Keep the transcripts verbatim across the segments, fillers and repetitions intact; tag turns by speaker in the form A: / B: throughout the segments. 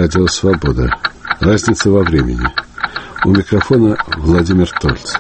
A: Радио Свобода. Разница во времени. У микрофона Владимир Тольц.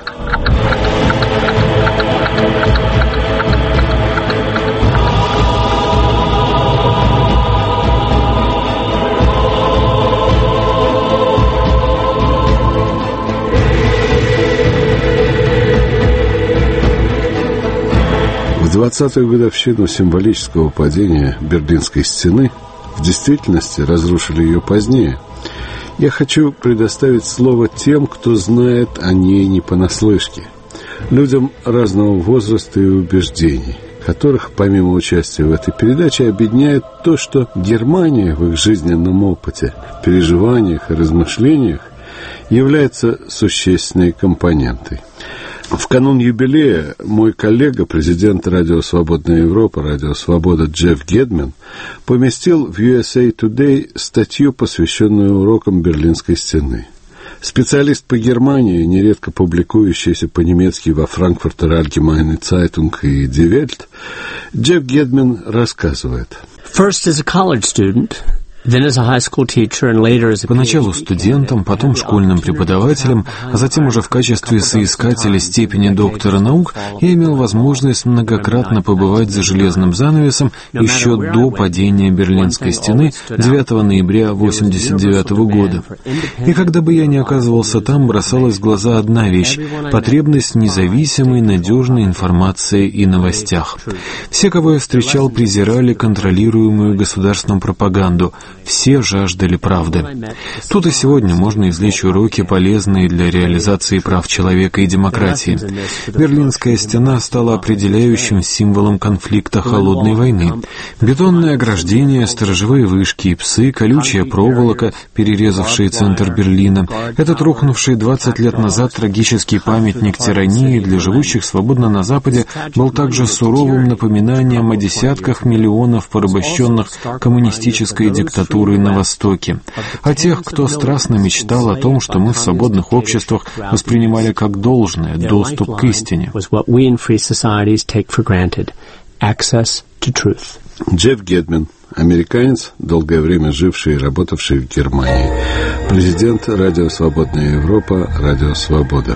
A: В двадцатую годовщину символического падения Берлинской стены, в действительности разрушили ее позднее, я хочу предоставить слово тем, кто знает о ней не понаслышке, людям разного возраста и убеждений, которых, помимо участия в этой передаче, объединяет то, что Германия в их жизненном опыте, переживаниях и размышлениях является существенной компонентой. В канун юбилея мой коллега, президент Радио Свободная Европа, Радио Свобода Джефф Гедмен, поместил в ю эс эй Today статью, посвященную урокам Берлинской стены. Специалист по Германии, нередко публикующийся по-немецки во Frankfurter Allgemeine Zeitung и Die Welt, Джефф Гедмен рассказывает.
B: First, as a college student,
C: Поначалу студентом, потом школьным преподавателем, а затем уже в качестве соискателя степени доктора наук я имел возможность многократно побывать за железным занавесом еще до падения Берлинской стены девятого ноября восемьдесят девятого года. И когда бы я ни оказывался там, бросалась в глаза одна вещь — потребность в независимой, надежной информации и новостях. Все, кого я встречал, презирали контролируемую государственную пропаганду. Все жаждали правды. Тут и сегодня можно извлечь уроки, полезные для реализации прав человека и демократии. Берлинская стена стала определяющим символом конфликта холодной войны. Бетонные ограждения, сторожевые вышки и псы, колючая проволока, перерезавшие центр Берлина. Этот рухнувший двадцать лет назад трагический памятник тирании для живущих свободно на Западе был также суровым напоминанием о десятках миллионов порабощенных коммунистической диктатурой на Востоке, о тех, кто страстно мечтал о том, что мы в свободных обществах воспринимали как должное доступ к истине.
A: Джефф Гедмен, американец, долгое время живший и работавший в Германии, президент Радио Свободная Европа, Радио Свобода.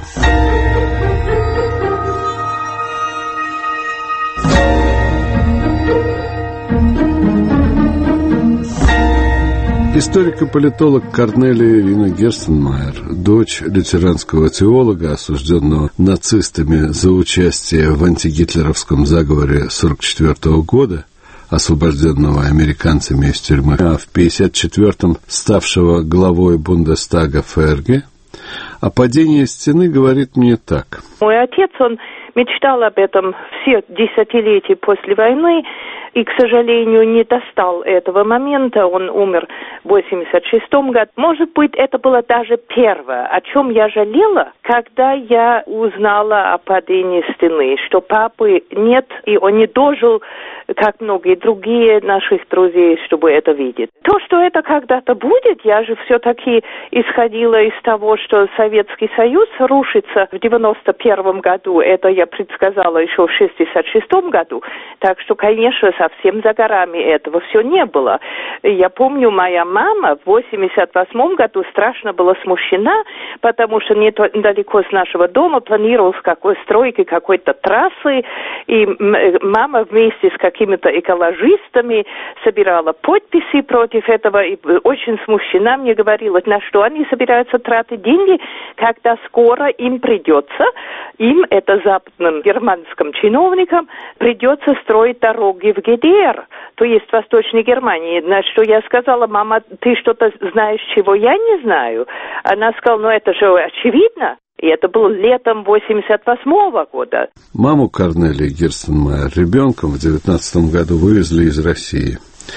A: Историк и политолог Корнелия Ирина Герстенмайер, дочь лютеранского теолога, осужденного нацистами за участие в антигитлеровском заговоре сорок четвёртого года, освобожденного американцами из тюрьмы, а в пятьдесят четвёртом ставшего главой Бундестага эф эр гэ, о падении стены говорит мне так.
D: Мой отец, он мечтал об этом все десятилетия после войны, и, к сожалению, не достал этого момента. Он умер в восемьдесят шестом году. Может быть, это было даже первое, о чем я жалела, когда я узнала о падении стены, что папы нет, и он не дожил, как многие другие наших друзей, чтобы это видеть. То, что это когда-то будет, я же все-таки исходила из того, что Советский Союз рушится в девяносто первом году. Это я предсказала еще в шестьдесят шестом году. Так что, конечно, совсем за горами этого все не было. Я помню, моя мама в восемьдесят восьмом году страшно была смущена, потому что недалеко с нашего дома планировалась какой стройкой какой-то трассы, и мама вместе с какими-то экологистами собирала подписи против этого, и очень смущена мне говорила, на что они собираются тратить деньги, когда скоро им придется, им, это западным германским чиновникам, придется строить дороги в гэ дэ эр, то есть в Восточной Германии. На что я сказала, мама, ты что-то знаешь, чего я не знаю? Она сказала, ну это же очевидно. И это было летом восемьдесят восьмого года.
A: Маму Корнелии Герстенмайер ребенком в девятнадцатом году вывезли из России.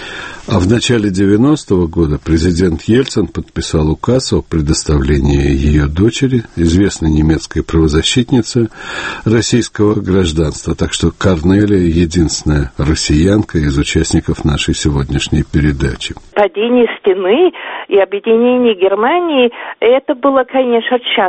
A: А в начале девяностого года президент Ельцин подписал указ о предоставлении ее дочери, известной немецкой правозащитнице, российского гражданства. Так что Корнелия — единственная россиянка из участников нашей сегодняшней передачи.
D: Падение стены и объединение Германии — это было, конечно, часть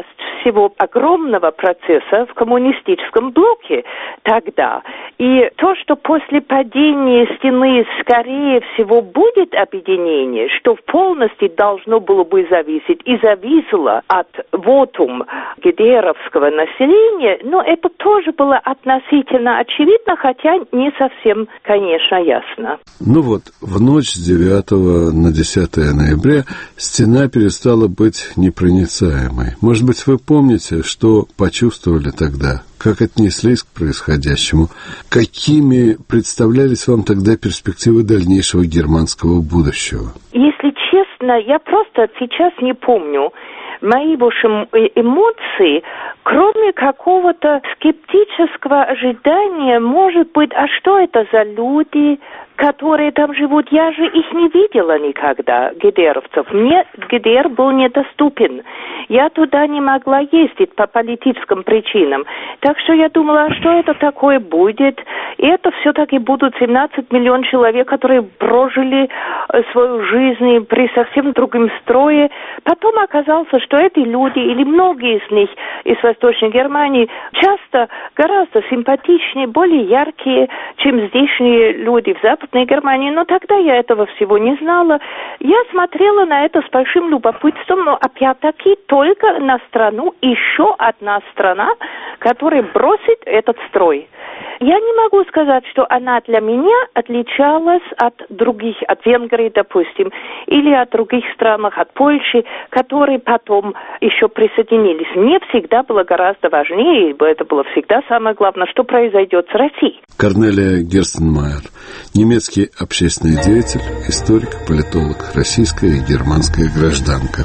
D: всего, огромного процесса в коммунистическом блоке тогда. И то, что после падения стены, скорее всего, будет объединение, что в полности должно было бы зависеть и зависело от вотум гедеровского населения, но это тоже было относительно очевидно, хотя не совсем, конечно, ясно.
A: Ну вот, в ночь с девятого на десятое ноября стена перестала быть непроницаемой. Может быть, вы помните, что почувствовали тогда, как отнеслись к происходящему, какими представлялись вам тогда перспективы дальнейшего германского будущего?
D: Если честно, я просто сейчас не помню мои, в общем, эмоции, кроме какого-то скептического ожидания, может быть, а что это за люди, которые там живут? Я же их не видела никогда, гедеровцев. Мне ГДР был недоступен. Я туда не могла ездить по политическим причинам. Так что я думала, а что это такое будет? И это все-таки будут семнадцать миллионов человек, которые прожили свою жизнь при совсем другом строе. Потом оказалось, что эти люди, или многие из них из Восточной Германии, часто гораздо симпатичнее, более яркие, чем здешние люди в Западной Германии. Но тогда я этого всего не знала. Я смотрела на это с большим любопытством, но опять-таки только на страну, еще одна страна, которая бросит этот строй. Я не могу сказать, что она для меня отличалась от других, от Венгрии, допустим, или от других стран, от Польши, которые потом еще присоединились. Мне всегда было гораздо важнее, ибо это было всегда самое главное, что произойдет с Россией.
A: Корнелия Герстенмайер, немецкий общественный деятель, историк, политолог, российская и германская гражданка.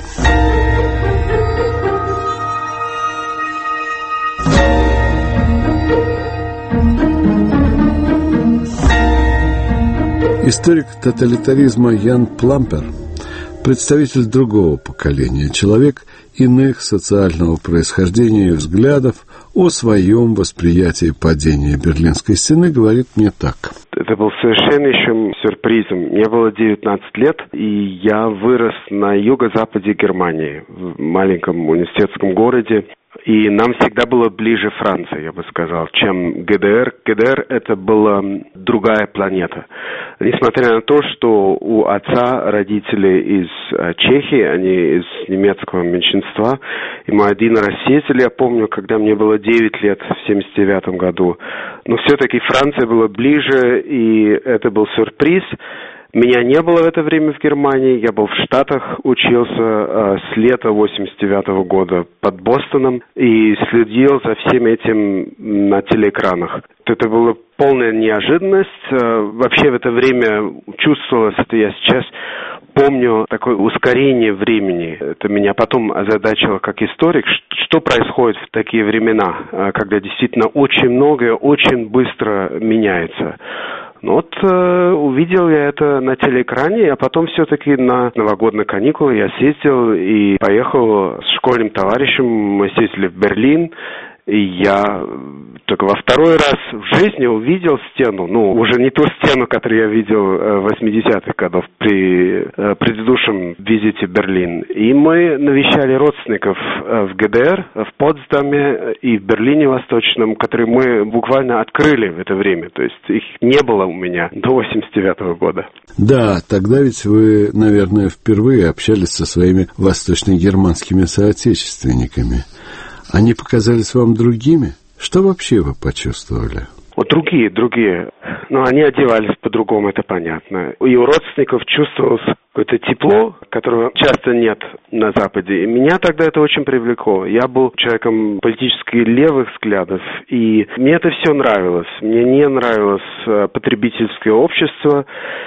A: Историк тоталитаризма Ян Плампер, представитель другого поколения, человек иных социального происхождения и взглядов, о своем восприятии падения Берлинской стены говорит мне так.
E: Это был совершеннейшим сюрпризом. Мне было девятнадцать лет, и я вырос на юго-западе Германии, в маленьком университетском городе. И нам всегда было ближе Франция, я бы сказал, чем ГДР. ГДР – это была другая планета. Несмотря на то, что у отца родители из Чехии, они из немецкого меньшинства, и мой один родитель, я помню, когда мне было девять лет, в семьдесят девятом году, но все-таки Франция была ближе, и это был сюрприз. Меня не было в это время в Германии, я был в Штатах, учился э, с лета восемьдесят девятого года под Бостоном и следил за всем этим на телеэкранах. Это была полная неожиданность. Э, вообще в это время чувствовалось, это я сейчас помню, такое ускорение времени. Это меня потом озадачило как историк, что происходит в такие времена, э, когда действительно очень многое очень быстро меняется. Ну вот э, увидел я это на телеэкране, а потом все-таки на новогодние каникулы я съездил и поехал с школьным товарищем, мы съездили в Берлин, и я только во второй раз в жизни увидел стену, ну, уже не ту стену, которую я видел в восьмидесятых годах при э, предыдущем визите в Берлин. И мы навещали родственников в ГДР, в Потсдаме и в Берлине Восточном, которые мы буквально открыли в это время. То есть их не было у меня до восемьдесят девятого года.
A: Да, тогда ведь вы, наверное, впервые общались со своими восточно-германскими соотечественниками. Они показались вам другими? Что вообще вы почувствовали?
E: Вот другие, другие. Но они одевались по-другому, это понятно. И у родственников чувствовалось какое-то тепло, которого часто нет на Западе. И меня тогда это очень привлекло. Я был человеком политически левых взглядов, и мне это все нравилось. Мне не нравилось потребительское общество.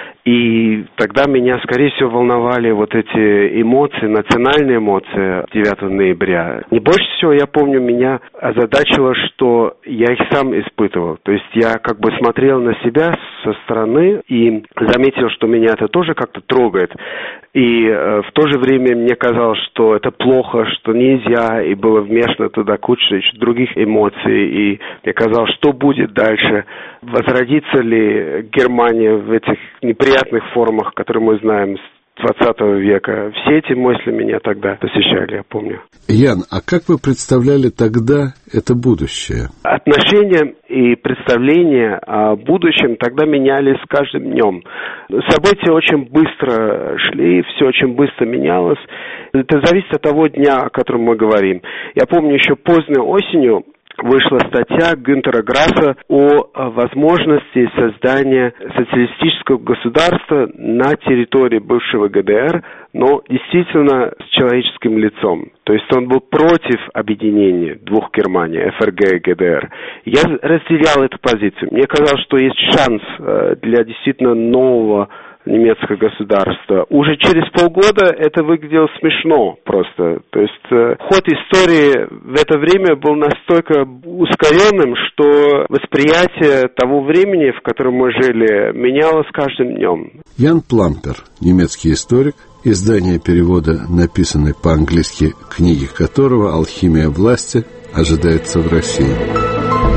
E: И тогда меня, скорее всего, волновали вот эти эмоции, национальные эмоции девятого ноября. Не больше всего, я помню, меня озадачило, что я их сам испытывал. То есть я как бы смотрел на себя со стороны и заметил, что меня это тоже как-то трогает. И э, в то же время мне казалось, что это плохо, что нельзя, и было вмешано туда куча еще других эмоций. И мне казалось, что будет дальше, возродится ли Германия в этих неприятных формах, которые мы знаем с двадцатого века. Все эти мысли меня тогда посещали, я помню.
A: Ян, а как вы представляли тогда это будущее?
E: Отношения и представления о будущем тогда менялись с каждым днем. События очень быстро шли, все очень быстро менялось. Это зависит от того дня, о котором мы говорим. Я помню, еще поздней осенью вышла статья Гюнтера Грасса о возможности создания социалистического государства на территории бывшего ГДР, но действительно с человеческим лицом. То есть он был против объединения двух Германий, ФРГ и ГДР. Я разделял эту позицию. Мне казалось, что есть шанс для действительно нового немецкое государство. Уже через полгода это выглядело смешно просто. То есть э, ход истории в это время был настолько ускоренным, что восприятие того времени, в котором мы жили, менялось каждым днем.
A: Ян Плампер, немецкий историк, издание перевода, написанной по-английски, книги которого «Алхимия власти» ожидается в России.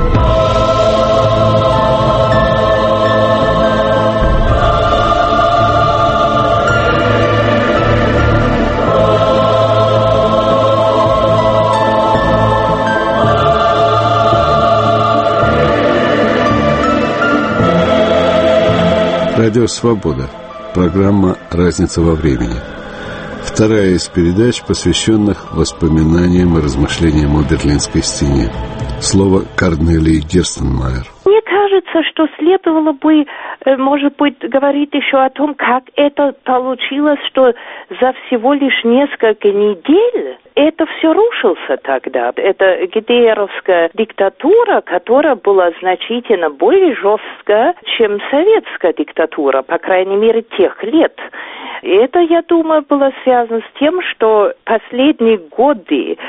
A: Радио «Свобода». Программа «Разница во времени». Вторая из передач, посвященных воспоминаниям и размышлениям о Берлинской стене. Слово Корнелии Герстенмайер.
D: Мне кажется, что следовало бы, может быть, говорить еще о том, как это получилось, что за всего лишь несколько недель это все рушился тогда. Это ГДРовская диктатура, которая была значительно более жесткая, чем советская диктатура, по крайней мере, тех лет. И это, я думаю, было связано с тем, что последние годы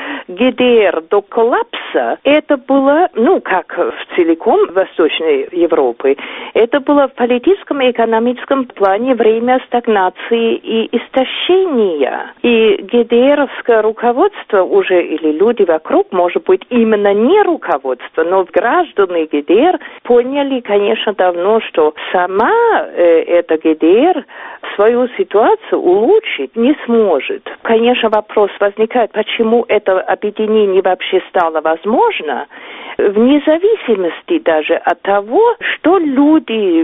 D: ГДР до коллапса, это было, ну, как в целиком Восточной Европы, это было в политическом и экономическом плане время стагнации и истощения. И ГДРовское руководство уже, или люди вокруг, может быть, именно не руководство, но граждане ГДР поняли, конечно, давно, что сама э, эта ГДР свою ситуацию улучшить не сможет. Конечно, вопрос возникает, почему это объединение вообще стало возможно, вне зависимости даже от того, что люди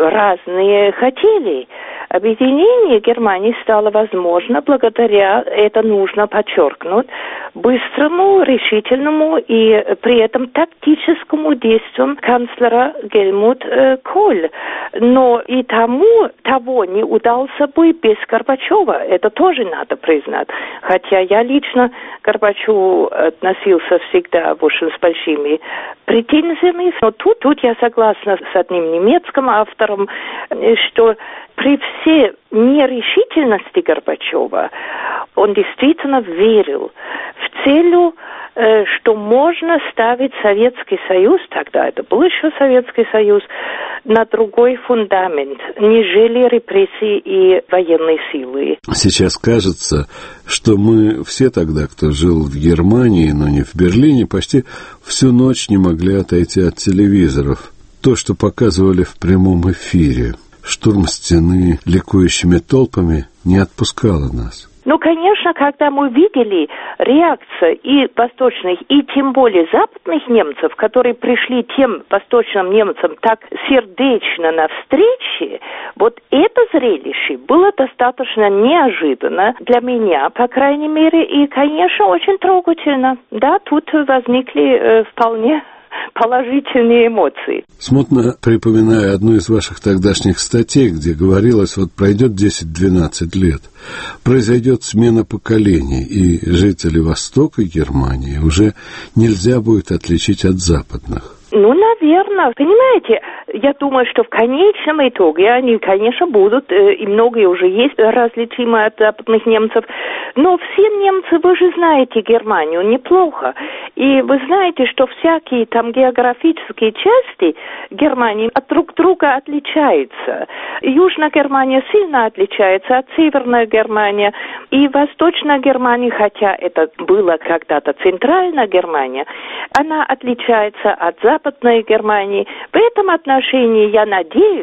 D: разные хотели. Объединение Германии стало возможно благодаря, это нужно подчеркнуть, быстрому, решительному и при этом тактическому действию канцлера Гельмут э, Коль. Но и тому того не удался бы без Горбачева. Это тоже надо признать. Хотя я лично к Горбачеву относился всегда очень с большими претензиями. Но тут, тут я согласна с одним немецким автором, что при всей нерешительности Горбачева он действительно верил в целью, что можно ставить Советский Союз, тогда это был еще Советский Союз, на другой фундамент, нежели репрессии и военной силы.
A: Сейчас кажется, что мы все тогда, кто жил в Германии, но не в Берлине, почти всю ночь не могли отойти от телевизоров. То, что показывали в прямом эфире. Штурм стены ликующими толпами не отпускало нас.
D: Ну, конечно, когда мы видели реакцию и восточных, и тем более западных немцев, которые пришли тем восточным немцам так сердечно навстречу, вот это зрелище было достаточно неожиданно для меня, по крайней мере, и, конечно, очень трогательно. Да, тут возникли э, вполне положительные эмоции.
A: Смутно припоминаю одну из ваших тогдашних статей, где говорилось, вот пройдет десять-двенадцать лет, произойдет смена поколений, и жители Востока Германии уже нельзя будет отличить от западных.
D: Ну, наверное. Понимаете, я думаю, что в конечном итоге они, конечно, будут, и многие уже есть различимы от западных немцев, но все немцы, вы же знаете Германию неплохо, и вы знаете, что всякие там географические части Германии от друг друга отличаются. Южная Германия сильно отличается от Северной Германии, и Восточная Германия, хотя это было когда-то Центральная Германия, она отличается от Западной Германии. В этом отношении я надеюсь,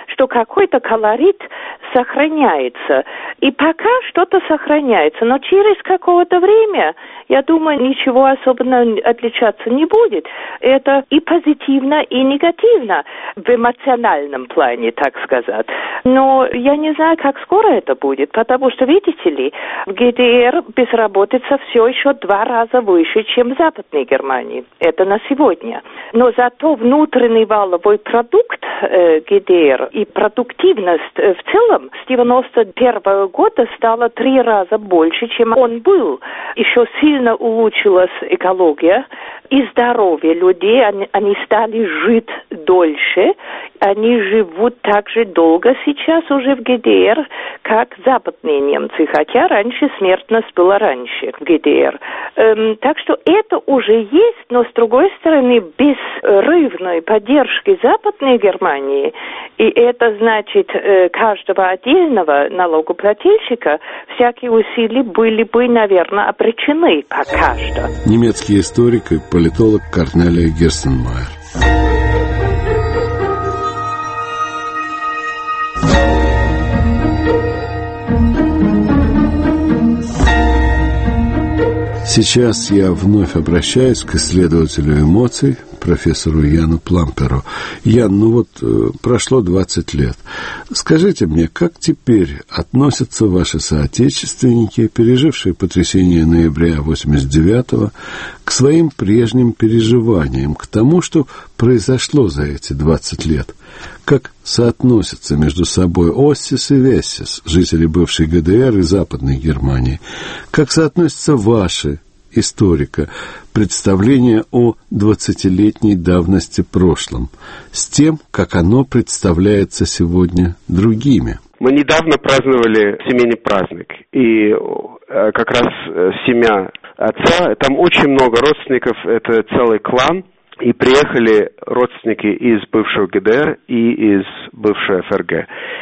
D: что какой-то колорит сохраняется. И пока что-то сохраняется, но через какое-то время, я думаю, ничего особенно отличаться не будет. Это и позитивно, и негативно в эмоциональном плане, так сказать. Но я не знаю, как скоро это будет, потому что, видите ли, в ГДР безработица все еще два раза выше, чем в Западной Германии. Это на сегодня. Но зато внутренний валовой продукт э, ГДР и продуктивность э, в целом с девяносто первого года стала три раза больше, чем он был. Еще сильно улучшилась экология и здоровье людей. Они, они стали жить дольше. Они живут так же долго сейчас уже в ГДР, как западные немцы. Хотя раньше смертность была раньше в ГДР. Эм, так что это уже есть, но с другой стороны, без рывной поддержки Западной Германии, и это значит э, каждого отдельного налогоплательщика, всякие усилия были бы, наверное, обречены пока что.
A: Немецкий историк и политолог Корнелия Герстенмайер. Сейчас я вновь обращаюсь к исследователю эмоций, профессору Яну Пламперу. Ян, ну вот э, прошло двадцать лет. Скажите мне, как теперь относятся ваши соотечественники, пережившие потрясение ноября восемьдесят девятого, к своим прежним переживаниям, к тому, что произошло за эти двадцать лет? Как соотносятся между собой Оссис и Вессис, жители бывшей ГДР и Западной Германии? Как соотносятся ваши, историка, представления о двадцатилетней давности прошлом с тем, как оно представляется сегодня другими?
E: Мы недавно праздновали семейный праздник, и как раз семья отца, там очень много родственников, это целый клан. И приехали родственники из бывшего ГДР и из бывшей ФРГ.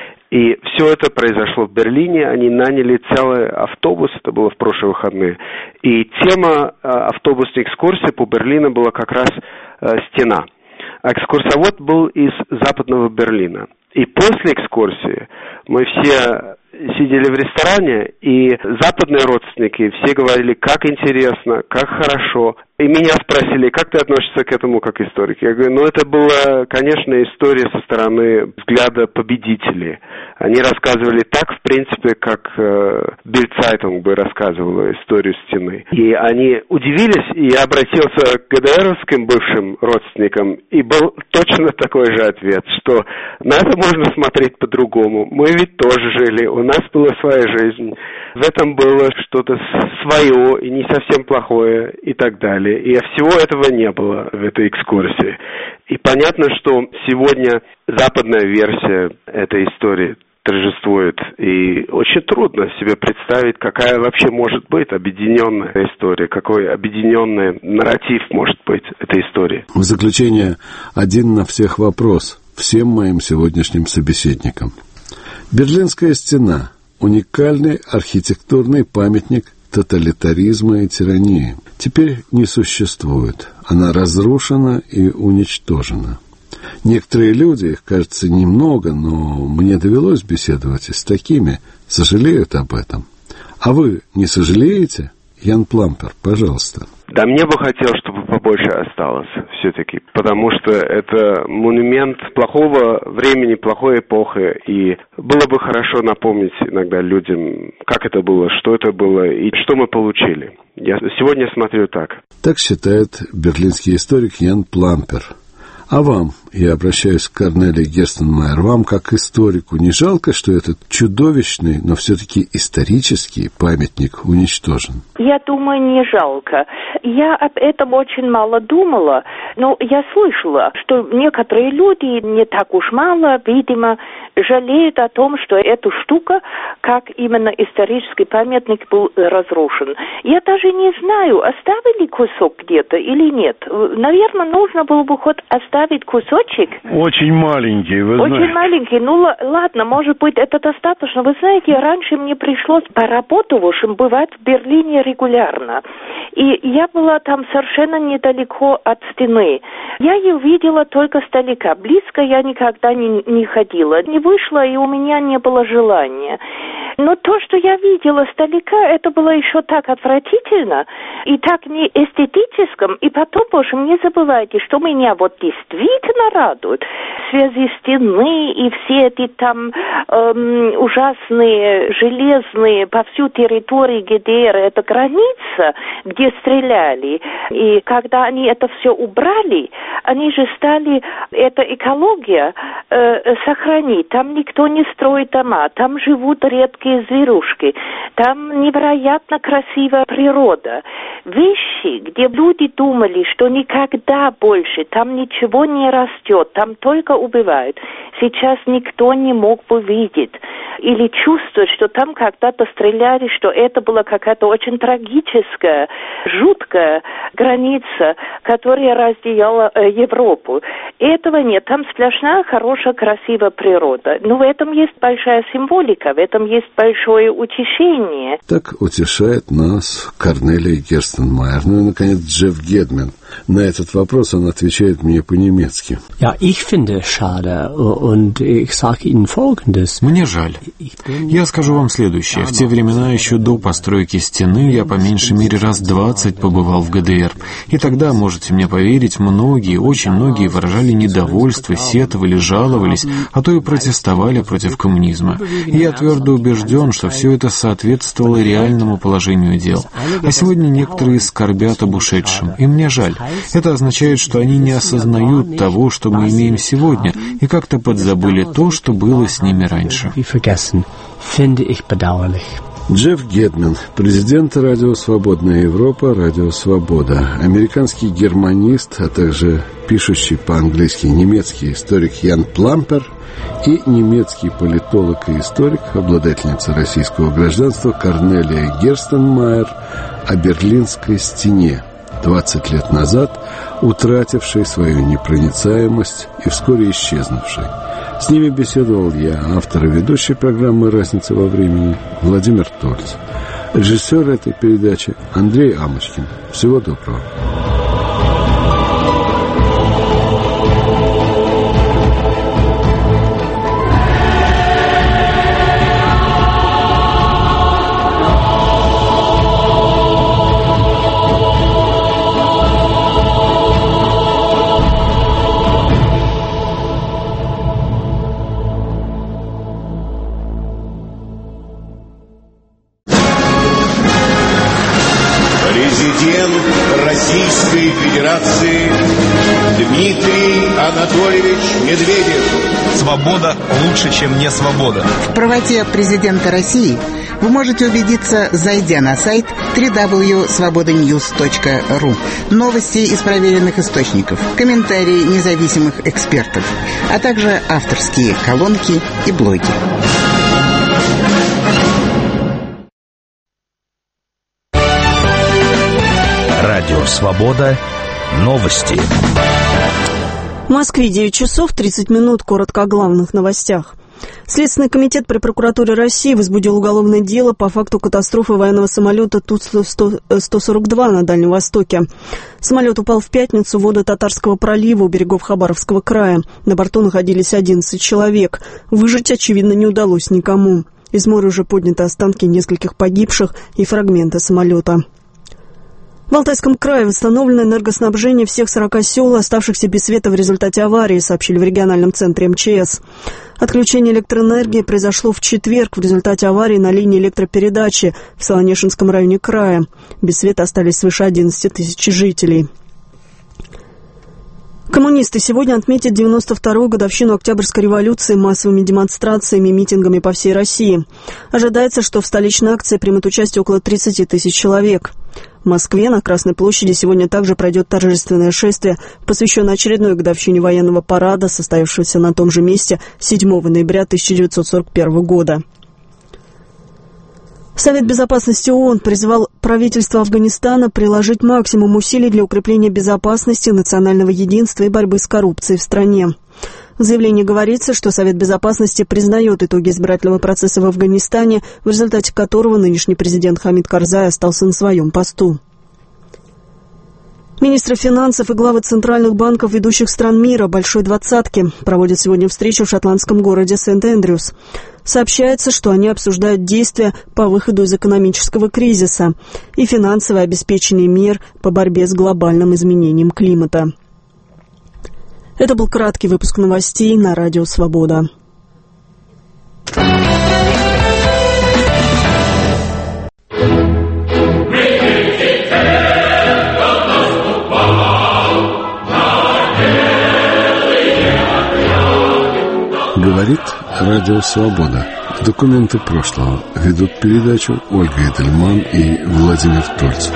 E: И все это произошло в Берлине. Они наняли целый автобус, это было в прошлые выходные. И тема автобусной экскурсии по Берлину была как раз стена. А экскурсовод был из Западного Берлина. И после экскурсии мы все сидели в ресторане, и западные родственники все говорили, как интересно, как хорошо. И меня спросили, как ты относишься к этому как историк? Я говорю, ну это была, конечно, история со стороны взгляда победителей. Они рассказывали так, в принципе, как э, Bild-Zeitung бы рассказывала историю стены. И они удивились, и я обратился к ГДРовским бывшим родственникам, и был точно такой же ответ, что на это можно смотреть по-другому. Мы ведь тоже жили, у нас была своя жизнь. В этом было что-то свое и не совсем плохое и так далее. И всего этого не было в этой экскурсии. И понятно, что сегодня западная версия этой истории торжествует. И очень трудно себе представить, какая вообще может быть объединенная история, какой объединенный нарратив может быть этой истории.
A: В заключение один на всех вопрос всем моим сегодняшним собеседникам. Берлинская стена – уникальный архитектурный памятник тоталитаризма и тирании. Теперь не существует. Она разрушена и уничтожена. Некоторые люди, их кажется немного, но мне довелось беседовать и с такими, сожалеют об этом. А вы не сожалеете? Ян Плампер, пожалуйста.
E: Да, мне бы хотелось, чтобы побольше осталось все-таки, потому что это монумент плохого времени, плохой эпохи, и было бы хорошо напомнить иногда людям, как это было, что это было и что мы получили. Я сегодня смотрю так.
A: Так считает берлинский историк Ян Плампер. А вам, я обращаюсь к Корнелии Герстенмайер, вам, как историку, не жалко, что этот чудовищный, но все-таки исторический памятник уничтожен?
D: Я думаю, не жалко. Я об этом очень мало думала, но я слышала, что некоторые люди, не так уж мало, видимо, жалеют о том, что эта штука, как именно исторический памятник, был разрушен. Я даже не знаю, оставили кусок где-то или нет. Наверное, нужно было бы хоть оставить кусочек.
F: Очень маленький, вы
D: Очень
F: знаете.
D: маленький. Ну, л- ладно, может быть, это достаточно. Вы знаете, раньше мне пришлось по работавшим бывать в Берлине регулярно. И я была там совершенно недалеко от стены. Я ее видела только сдалека. Близко я никогда не, не ходила. Не вышла, и у меня не было желания. Но то, что я видела сдалека, это было еще так отвратительно и так не эстетическом. И потом, боже, не забывайте, что меня вот действительно радует в связи стены и все эти там эм, ужасные железные по всю территорию ГДР, это граница, где стреляли. И когда они это все убрали, они же стали, это экология э, сохранить. Там никто не строит дома, там живут редкие зверушки, там невероятно красивая природа. Вещи, где люди думали, что никогда больше там ничего не растет, там только убивают. Сейчас никто не мог бы видеть или чувствовать, что там когда-то стреляли, что это была какая-то очень трагическая, жуткая граница, которая разделяла э, Европу. Этого нет. Там сплошная, хорошая, красивая природа. Но в этом есть большая символика, в этом есть большое утешение.
A: Так утешает нас Корнелия Герстенмайер. Ну и, наконец, Джефф Гедмен. На этот вопрос он отвечает мне по-немецки.
B: Ja, ich finde es schade und ich sage Ihnen Folgendes.
C: Мне жаль. Я скажу вам следующее. В те времена, еще до постройки стены, я по меньшей мере раз двадцать побывал в ГДР. И тогда, можете мне поверить, многие, очень многие выражали недовольство, сетовали, жаловались, а то и протестовали против коммунизма. И я твердо убежден, что все это соответствовало реальному положению дел. А сегодня некоторые скорбят об ушедшем. И мне жаль. Это означает, что они не осознают того, что мы имеем сегодня, и как-то подзабыли то, что было с ними раньше.
A: Джефф Гедмен, президент Радио Свободная Европа, Радио Свобода, американский германист, а также пишущий по-английски немецкий историк Ян Плампер и немецкий политолог и историк, обладательница российского гражданства Корнелия Герстенмайер о Берлинской стене, двадцать лет назад утратившей свою непроницаемость и вскоре исчезнувшей. С ними беседовал я, автор и ведущий программы «Разница во времени» Владимир Тольц. Режиссер этой передачи Андрей Амочкин. Всего доброго.
G: Российской Федерации Дмитрий Анатольевич Медведев.
H: Свобода лучше, чем не свобода.
I: В правоте президента России вы можете убедиться, зайдя на сайт дабл ю дабл ю дабл ю точка свобода ньюс точка ру. Новости из проверенных источников, комментарии независимых экспертов, а также авторские колонки и блоги.
H: Радио «Свобода». Новости.
J: В Москве девять часов тридцать минут. Коротко о главных новостях. Следственный комитет при прокуратуре России возбудил уголовное дело по факту катастрофы военного самолета Ту сто сорок два на Дальнем Востоке. Самолет упал в пятницу в воды Татарского пролива у берегов Хабаровского края. На борту находились одиннадцать человек. Выжить, очевидно, не удалось никому. Из моря уже подняты останки нескольких погибших и фрагменты самолета. В Алтайском крае восстановлено энергоснабжение всех сорока сел, оставшихся без света в результате аварии, сообщили в региональном центре эм че эс. Отключение электроэнергии произошло в четверг в результате аварии на линии электропередачи в Солонешинском районе края. Без света остались свыше одиннадцати тысяч жителей. Коммунисты сегодня отметят девяносто вторую годовщину Октябрьской революции массовыми демонстрациями и митингами по всей России. Ожидается, что в столичной акции примут участие около тридцати тысяч человек. В Москве на Красной площади сегодня также пройдет торжественное шествие, посвященное очередной годовщине военного парада, состоявшегося на том же месте седьмого ноября тысяча девятьсот сорок первого года. Совет безопасности ООН призвал правительство Афганистана приложить максимум усилий для укрепления безопасности, национального единства и борьбы с коррупцией в стране. В заявлении говорится, что Совет безопасности признает итоги избирательного процесса в Афганистане, в результате которого нынешний президент Хамид Карзай остался на своем посту. Министры финансов и главы центральных банков ведущих стран мира «Большой двадцатки» проводят сегодня встречу в шотландском городе Сент-Эндрюс. Сообщается, что они обсуждают действия по выходу из экономического кризиса и финансовое обеспечение мер по борьбе с глобальным изменением климата. Это был краткий выпуск новостей на Радио Свобода.
A: Говорит Радио Свобода. Документы прошлого. Ведут передачу Ольга Эдельман и Владимир Тольц.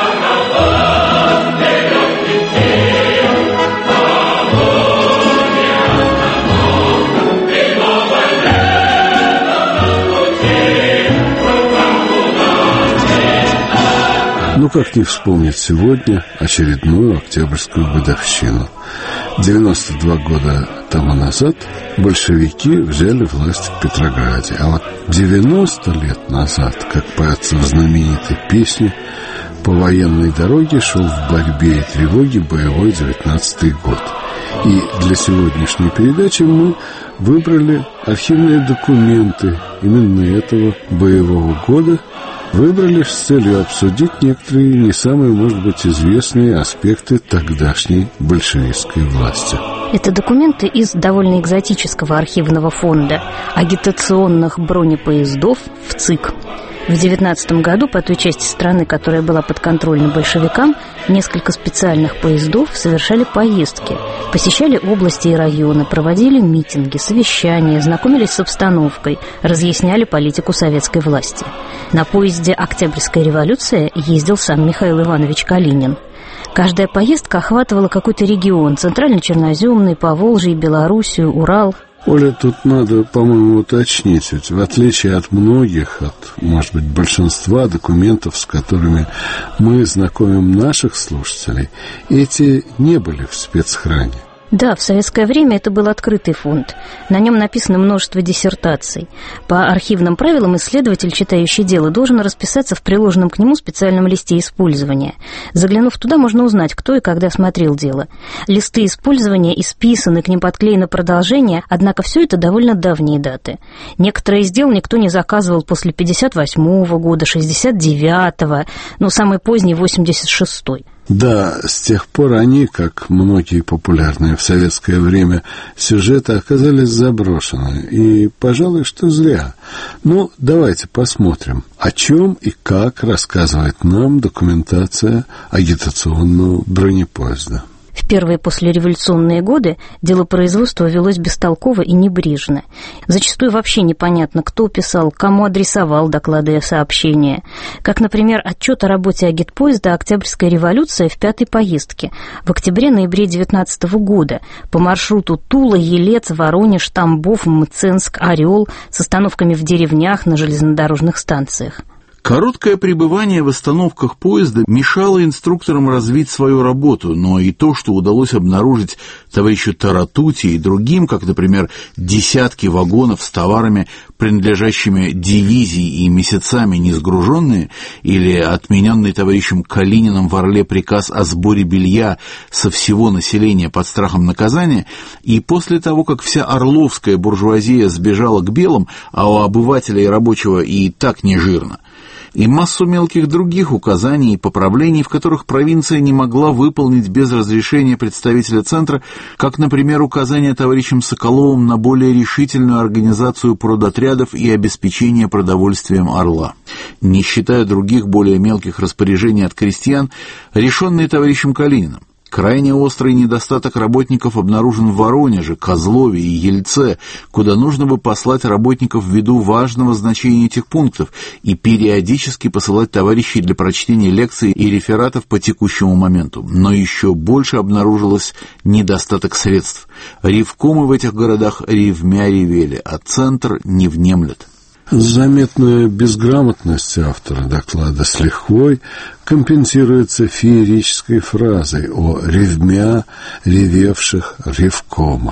A: Ну, как не вспомнить сегодня очередную октябрьскую годовщину. девяносто два года тому назад большевики взяли власть в Петрограде. А вот девяносто лет назад, как поется в знаменитой песне, по военной дороге шел в борьбе и тревоге боевой девятнадцатый год. И для сегодняшней передачи мы выбрали архивные документы именно этого боевого года, выбрали с целью обсудить некоторые не самые, может быть, известные аспекты тогдашней большевистской власти.
K: Это документы из довольно экзотического архивного фонда агитационных бронепоездов в ЦИК. В девятнадцатом году по той части страны, которая была подконтрольна большевикам, несколько специальных поездов совершали поездки, посещали области и районы, проводили митинги, совещания, знакомились с обстановкой, разъясняли политику советской власти. На поезде «Октябрьская революция» ездил сам Михаил Иванович Калинин. Каждая поездка охватывала какой-то регион: Центрально-Черноземный, Поволжье, Белоруссию, Урал.
A: Оля, тут надо, по-моему, уточнить, ведь в отличие от многих, от, может быть, большинства документов, с которыми мы знакомим наших слушателей, эти не были в спецхране.
K: Да, в советское время это был открытый фонд. На нем написано множество диссертаций. По архивным правилам исследователь, читающий дело, должен расписаться в приложенном к нему специальном листе использования. Заглянув туда, можно узнать, кто и когда смотрел дело. Листы использования исписаны, к ним подклеено продолжение, однако все это довольно давние даты. Некоторые из дел никто не заказывал после пятьдесят восьмого года, шестьдесят девятого, но самый поздний восемьдесят шестой.
A: Да, с тех пор они, как многие популярные в советское время сюжеты, оказались заброшены. И, пожалуй, что зря. Ну, давайте посмотрим, о чем и как рассказывает нам документация агитационного бронепоезда.
K: В первые послереволюционные годы делопроизводство велось бестолково и небрежно. Зачастую вообще непонятно, кто писал, кому адресовал доклады и сообщения. Как, например, отчет о работе агитпоезда «Октябрьская революция» в пятой поездке в октябре-ноябре девятнадцатого года по маршруту Тула, Елец, Воронеж, Тамбов, Мценск, Орел с остановками в деревнях на железнодорожных станциях.
L: Короткое пребывание в остановках поезда мешало инструкторам развить свою работу, но и то, что удалось обнаружить товарищу Таратути и другим, как, например, десятки вагонов с товарами, принадлежащими дивизии и месяцами не сгруженные, или отмененный товарищем Калининым в Орле приказ о сборе белья со всего населения под страхом наказания, и после того, как вся орловская буржуазия сбежала к белым, а у обывателя и рабочего и так не жирно, и массу мелких других указаний и поправлений, в которых провинция не могла выполнить без разрешения представителя Центра, как, например, указание товарищем Соколовым на более решительную организацию продотрядов и обеспечение продовольствием Орла. Не считая других более мелких распоряжений от крестьян, решенные товарищем Калининым. Крайне острый недостаток работников обнаружен в Воронеже, Козлове и Ельце, куда нужно бы послать работников ввиду важного значения этих пунктов и периодически посылать товарищей для прочтения лекций и рефератов по текущему моменту. Но еще больше обнаружилось недостаток средств. Ревкомы в этих городах ревмя ревели, а Центр не внемлет.
A: Заметная безграмотность автора доклада с лихвой компенсируется феерической фразой о ревмя ревевших ревкомах.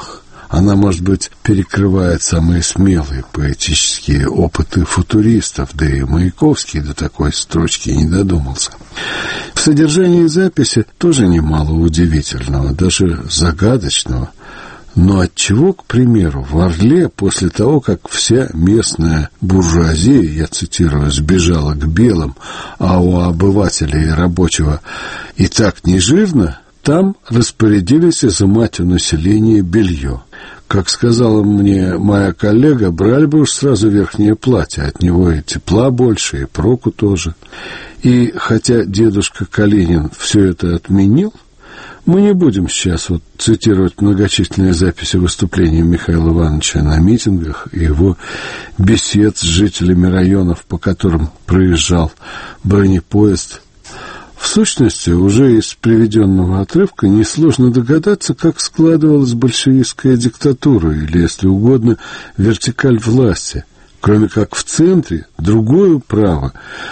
A: Она, может быть, перекрывает самые смелые поэтические опыты футуристов, да и Маяковский до такой строчки не додумался. В содержании записи тоже немало удивительного, даже загадочного. Но отчего, к примеру, в Орле после того, как вся местная буржуазия, я цитирую, сбежала к белым, а у обывателя и рабочего и так не жирно, там распорядились изымать у населения белье. Как сказала мне моя коллега, брали бы уж сразу верхнее платье, от него и тепла больше, и проку тоже. И хотя дедушка Калинин все это отменил, мы не будем сейчас вот цитировать многочисленные записи выступлений Михаила Ивановича на митингах и его бесед с жителями районов, по которым проезжал бронепоезд. В сущности, уже из приведенного отрывка несложно догадаться, как складывалась большевистская диктатура, или, если угодно, вертикаль власти, кроме как в центре другое право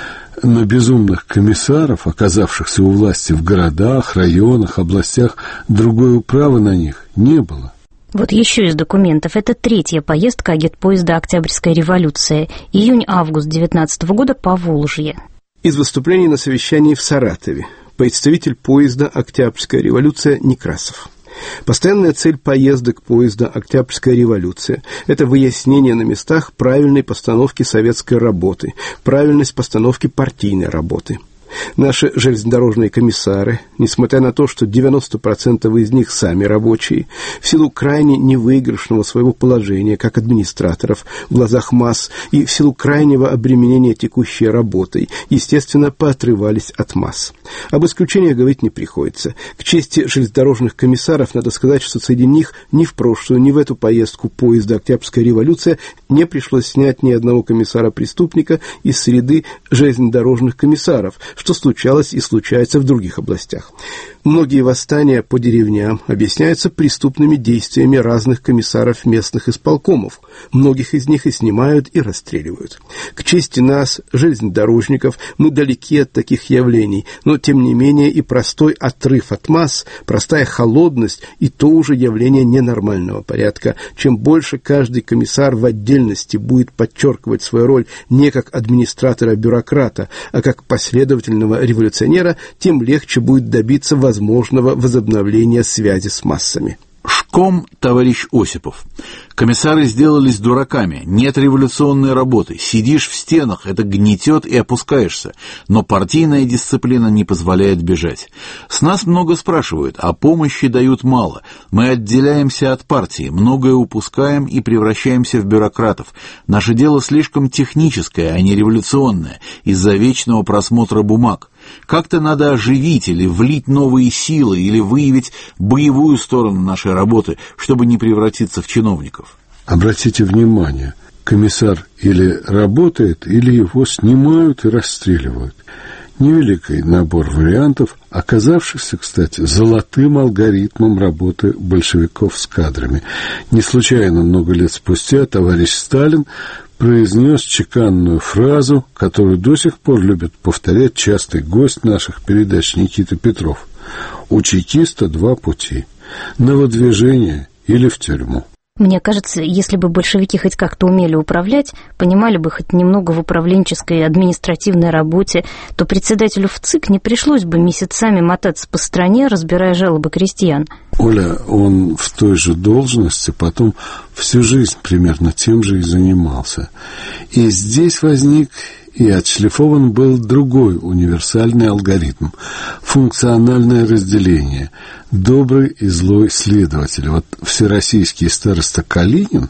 A: на безумных комиссаров, оказавшихся у власти в городах, районах, областях, другое право на них не было.
K: Вот еще из документов. Это третья поездка агитпоезда «Октябрьская революция», июнь-август девятнадцатого года, по Волжье.
M: Из выступлений на совещании в Саратове. Представитель поезда «Октябрьская революция» Некрасов. Постоянная цель поездок поезда «Октябрьская революция» – это выяснение на местах правильной постановки советской работы, правильность постановки партийной работы. Наши железнодорожные комиссары, несмотря на то, что девяносто процентов из них сами рабочие, в силу крайне невыигрышного своего положения как администраторов в глазах масс и в силу крайнего обременения текущей работой, естественно, поотрывались от масс. Об исключениях говорить не приходится. К чести железнодорожных комиссаров надо сказать, что среди них ни в прошлую, ни в эту поездку поезда «Октябрьская революция» не пришлось снять ни одного комиссара-преступника из среды железнодорожных комиссаров, что случалось и случается в других областях. Многие восстания по деревням объясняются преступными действиями разных комиссаров местных исполкомов. Многих из них и снимают, и расстреливают. К чести нас, железнодорожников, мы далеки от таких явлений, но, тем не менее, и простой отрыв от масс, простая холодность и то уже явление ненормального порядка. Чем больше каждый комиссар в отдельности будет подчеркивать свою роль не как администратора-бюрократа, а как последовательного революционера, тем легче будет добиться возможности возможного возобновления связи с массами.
L: Шком, товарищ Осипов. Комиссары сделались дураками. Нет революционной работы. Сидишь в стенах, это гнетет и опускаешься. Но партийная дисциплина не позволяет бежать. С нас много спрашивают, а помощи дают мало. Мы отделяемся от партии, многое упускаем и превращаемся в бюрократов. Наше дело слишком техническое, а не революционное, из-за вечного просмотра бумаг. Как-то надо оживить или влить новые силы, или выявить боевую сторону нашей работы, чтобы не превратиться в чиновников.
A: Обратите внимание, комиссар или работает, или его снимают и расстреливают. Невеликий набор вариантов, оказавшихся, кстати, золотым алгоритмом работы большевиков с кадрами. Не случайно много лет спустя товарищ Сталин произнес чеканную фразу, которую до сих пор любит повторять частый гость наших передач Никита Петров. У чекиста два пути – на выдвижение или в тюрьму.
K: Мне кажется, если бы большевики хоть как-то умели управлять, понимали бы хоть немного в управленческой и административной работе, то председателю в ЦИК не пришлось бы месяцами мотаться по стране, разбирая жалобы крестьян.
A: Оля, он в той же должности потом всю жизнь примерно тем же и занимался. И здесь возник и отшлифован был другой универсальный алгоритм – функциональное разделение, добрый и злой следователь. Вот всероссийский староста Калинин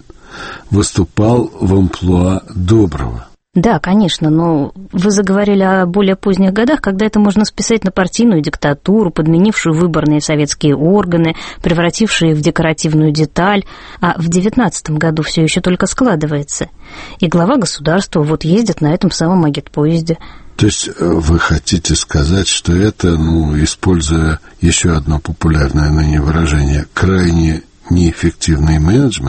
A: выступал в амплуа доброго.
K: Да, конечно, но вы заговорили о более поздних годах, когда это можно списать на партийную диктатуру, подменившую выборные советские органы, превратившие их в декоративную деталь, а в девятнадцатом году все еще только складывается. И глава государства вот ездит на этом самом агитпоезде.
A: То есть вы хотите сказать, что это, ну, используя еще одно популярное ныне выражение, крайне неэффективный менеджмент?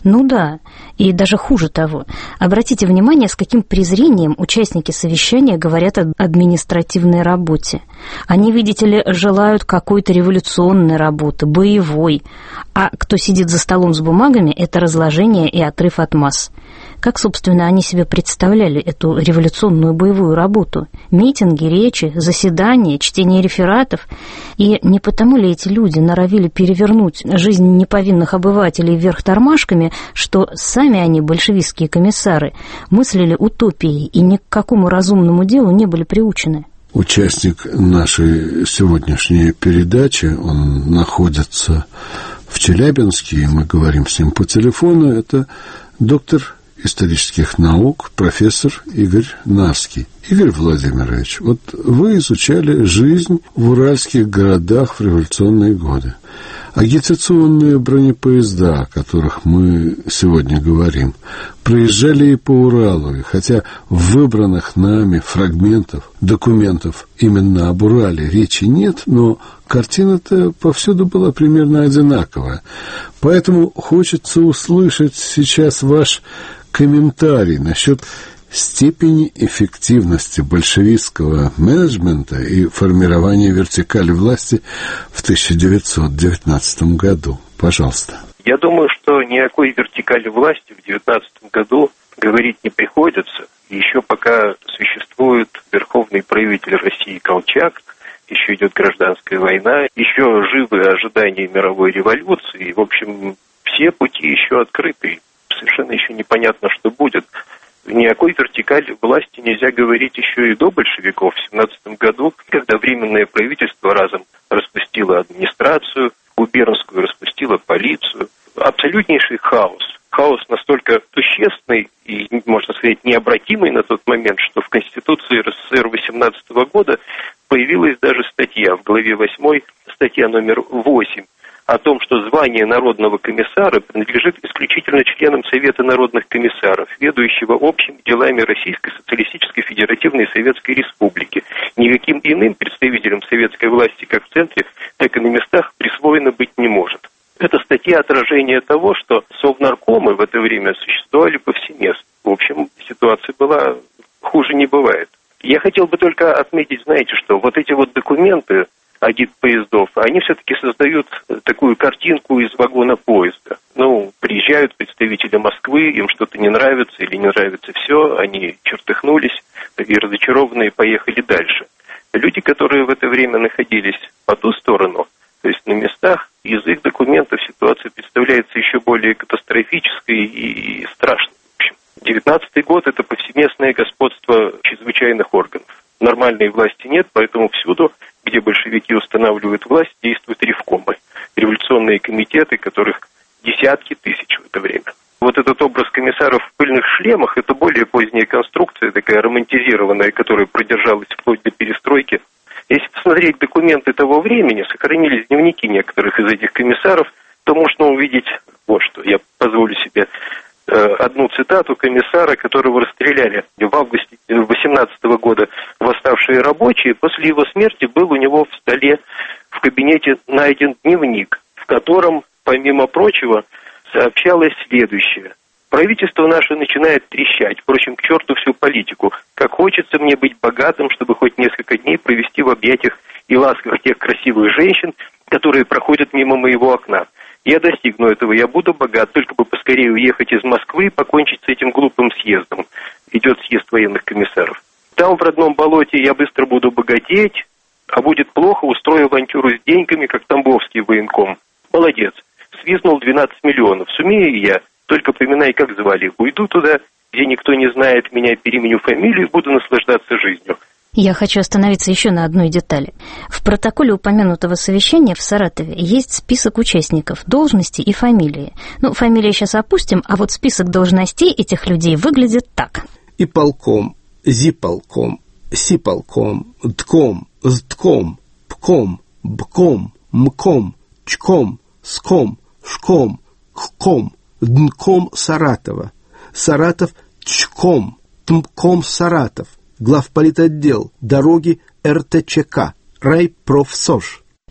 K: Ну да, и даже хуже того. Обратите внимание, с каким презрением участники совещания говорят о административной работе. Они, видите ли, желают какой-то революционной работы, боевой. А кто сидит за столом с бумагами, это разложение и отрыв от масс. Как, собственно, они себе представляли эту революционную боевую работу? Митинги, речи, заседания, чтение рефератов? И не потому ли эти люди норовили перевернуть жизнь неповинных обывателей вверх тормашками, что сами они, большевистские комиссары, мыслили утопией и ни к какому разумному делу не были приучены?
A: Участник нашей сегодняшней передачи, он находится в Челябинске, и мы говорим с ним по телефону, это доктор исторических наук, профессор Игорь Нарский. Игорь Владимирович, вот вы изучали жизнь в уральских городах в революционные годы. Агитационные бронепоезда, о которых мы сегодня говорим, проезжали и по Уралу, и хотя в выбранных нами фрагментов, документов именно об Урале речи нет, но картина-то повсюду была примерно одинаковая. Поэтому хочется услышать сейчас ваш комментарий насчет степени эффективности большевистского менеджмента и формирования вертикали власти в тысяча девятьсот девятнадцатом году. Пожалуйста.
N: Я думаю, что ни о какой вертикали власти в девятнадцатом году говорить не приходится. Еще пока существует верховный правитель России Колчак, еще идет гражданская война, еще живы ожидания мировой революции. И, в общем, все пути еще открыты. Совершенно еще непонятно, что будет. Ни о какой вертикали власти нельзя говорить еще и до большевиков. В семнадцатом году, когда Временное правительство разом распустило администрацию губернскую, распустило полицию. Абсолютнейший хаос. Хаос настолько существенный и, можно сказать, необратимый на тот момент, что в Конституции РСФСР восемнадцатого года появилась даже статья, в главе восьмой, статья номер восемь, о том, что звание народного комиссара принадлежит исключительно членам Совета народных комиссаров, ведущего общими делами Российской Социалистической Федеративной Советской Республики. Никаким иным представителям советской власти как в центре, так и на местах присвоено быть не может. Это статья отражение того, что совнаркомы в это время существовали повсеместно. В общем, ситуация была хуже не бывает. Я хотел бы только отметить, знаете, что вот эти вот документы агитпоездов, они все-таки создают такую картинку из вагона поезда. Ну, приезжают представители Москвы, им что-то не нравится или не нравится все, они чертыхнулись и разочарованные поехали дальше. Люди, которые в это время находились по ту сторону, то есть на местах, из их документов ситуация представляется еще более катастрофической и страшной. В общем, девятнадцатый год – это повсеместное господство чрезвычайных органов. Нормальной власти нет, поэтому всюду, где большевики устанавливают власть, действуют ревкомы, революционные комитеты, которых десятки тысяч в это время. Вот этот образ комиссаров в пыльных шлемах – это более поздняя конструкция, такая романтизированная, которая продержалась вплоть до перестройки. Если посмотреть документы того времени, сохранились дневники некоторых из этих комиссаров, то можно увидеть вот что. Я позволю себе э, одну цитату комиссара, которого расстреляли в августе восемнадцатого года восставшие рабочие. После его смерти был у него в столе в кабинете найден дневник, в котором, помимо прочего, сообщалось следующее. Правительство наше начинает трещать, впрочем, к черту всю политику. Как хочется мне быть богатым, чтобы хоть несколько дней провести в объятиях и ласках тех красивых женщин, которые проходят мимо моего окна. Я достигну этого, я буду богат, только бы поскорее уехать из Москвы и покончить с этим глупым съездом. Идет съезд военных комиссаров. Там, в родном болоте, я быстро буду богатеть, а будет плохо, устрою авантюру с деньгами, как тамбовский военком. Молодец. Свизнул двенадцать миллионов. Сумею я. Только поминай, как звали. Уйду туда, где никто не знает меня, переменю фамилию и буду наслаждаться жизнью.
K: Я хочу остановиться еще на одной детали. В протоколе упомянутого совещания в Саратове есть список участников, должности и фамилии. Ну, фамилии сейчас опустим, а вот список должностей этих людей выглядит так.
M: И полком, зиполком, сиполком, тком, стком, пком, бком, мком, чком, ском, шком, хком, днком Саратова, Саратов чком, тмком Саратов, главполитотдел, дороги эр тэ че ка, райпрофсош.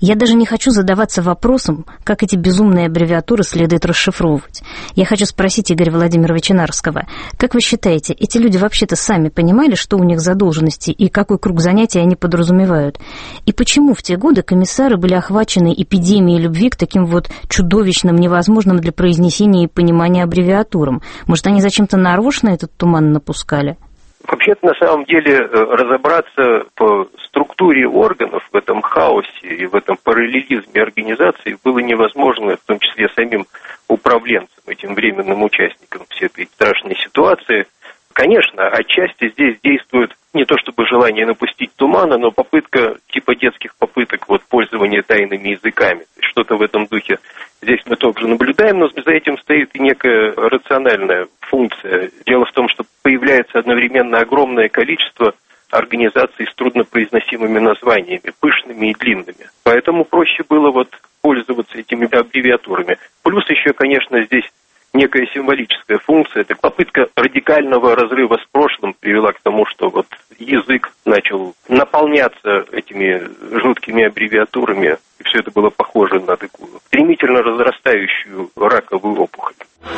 K: Я даже не хочу задаваться вопросом, как эти безумные аббревиатуры следует расшифровывать. Я хочу спросить Игоря Владимировича Нарского, как вы считаете, эти люди вообще-то сами понимали, что у них задолженности и какой круг занятий они подразумевают? И почему в те годы комиссары были охвачены эпидемией любви к таким вот чудовищным, невозможным для произнесения и понимания аббревиатурам? Может, они зачем-то нарочно этот туман напускали?
N: Вообще-то, на самом деле, разобраться по структуре органов в этом хаосе и в этом параллелизме организации было невозможно, в том числе самим управленцам, этим временным участникам всей этой страшной ситуации. Конечно, отчасти здесь действует не то чтобы желание напустить тумана, но попытка, типа детских попыток вот, пользования тайными языками. Что-то в этом духе здесь мы также наблюдаем, но за этим стоит и некая рациональная функция. Дело в том, что появляется одновременно огромное количество организаций с труднопроизносимыми названиями, пышными и длинными. Поэтому проще было вот пользоваться этими аббревиатурами. Плюс еще, конечно, здесь некая символическая функция. Это попытка радикального разрыва с прошлым привела к тому, что вот язык начал наполняться этими жуткими аббревиатурами, и все это было похоже на такую стремительно разрастающую раковую опухоль.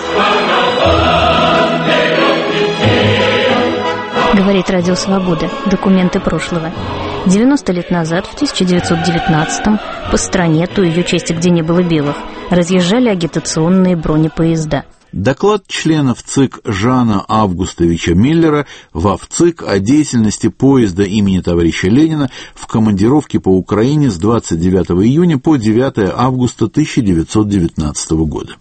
K: Говорит Радио Свобода. Документы прошлого. девяносто лет назад, в тысяча девятьсот девятнадцатом, по стране, той ее части, где не было белых, разъезжали агитационные бронепоезда.
L: Доклад членов ЦИК Жана Августовича Миллера во ВЦИК о деятельности поезда имени товарища Ленина в командировке по Украине с двадцать девятого июня по девятое августа тысяча девятьсот девятнадцатого года.